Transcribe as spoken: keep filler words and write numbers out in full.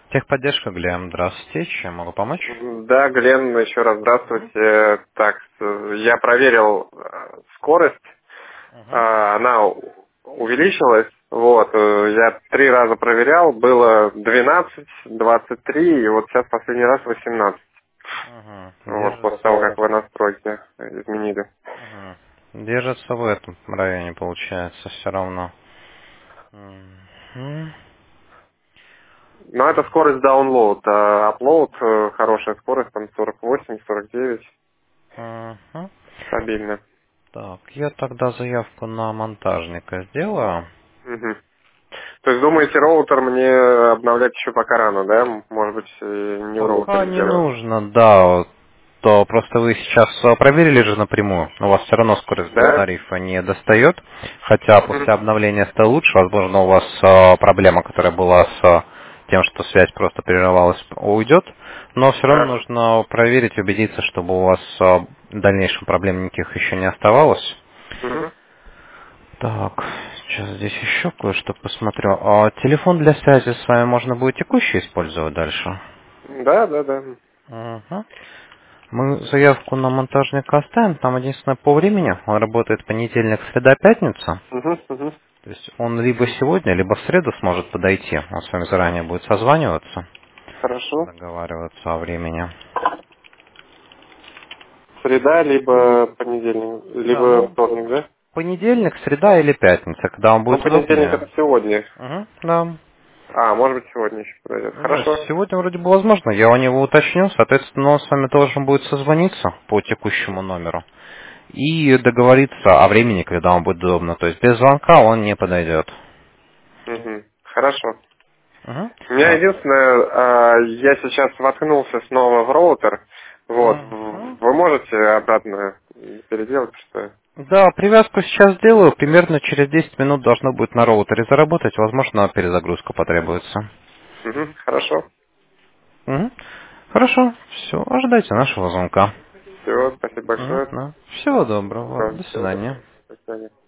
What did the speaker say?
Техподдержка, Глеб. Здравствуйте. Чем могу помочь? Да, Глен, еще раз здравствуйте. Так, с- я проверил э, скорость, э, Угу. она у- увеличилась. Вот, э, я три раза проверял, было двенадцать, двадцать три, и вот сейчас последний раз восемнадцать. Угу. Вот, после того, как Держится. вы настройки изменили. Угу. Держится в этом районе, получается, все равно. Угу. Но это скорость download, а upload э, хорошая скорость, там сорок восемь, сорок девять, Угу. стабильно. Так, я тогда заявку на монтажника сделаю. Мгм. То есть думаете, роутер мне обновлять еще пока рано, да? Может быть, э, не в Пока роутере не дело. нужно, да. вот, То просто вы сейчас а, проверили же напрямую. У вас все равно скорость до Да? тарифа не достает. Хотя Мгм. после обновления стало лучше. Возможно, у вас а, проблема, которая была с а, тем, что связь просто прерывалась, уйдет. Но все равно Хорошо. нужно проверить, убедиться, чтобы у вас а, в дальнейшем проблем никаких еще не оставалось. Мгм. Так, сейчас здесь еще кое-что посмотрю. А телефон для связи с вами можно будет текущий использовать дальше? Да, да, да. Мгм. Мы заявку на монтажника оставим. Там единственное по времени. Он работает понедельник, среда, пятница. Мгм, мгм. То есть он либо сегодня, либо в среду сможет подойти. Он с вами заранее будет созваниваться, Хорошо. договариваться о времени. Среда, либо понедельник, Да, либо ну, вторник, да? понедельник, среда или пятница, когда вам Ну, будет понедельник это удобнее. сегодня. Мгм, да. А, может быть, сегодня еще подойдет. Ну, Хорошо. сегодня вроде бы возможно. Я у него уточню. Соответственно, он с вами должен будет созвониться по текущему номеру и договориться о времени, когда вам будет удобно. То есть без звонка он не подойдет. Мгм. Хорошо. Мгм. У меня А, единственное, а, я сейчас воткнулся снова в роутер. Вот. мгм. Вы можете обратно переделать, что? Да, привязку сейчас сделаю. Примерно через десять минут должно будет на роутере заработать. Возможно, перезагрузка потребуется. Мгм. Хорошо. Мгм. Хорошо. Все. Ожидайте нашего звонка. Все, спасибо Мгм. большое. Да. Всего доброго. Да, До всего свидания. доброго. До свидания.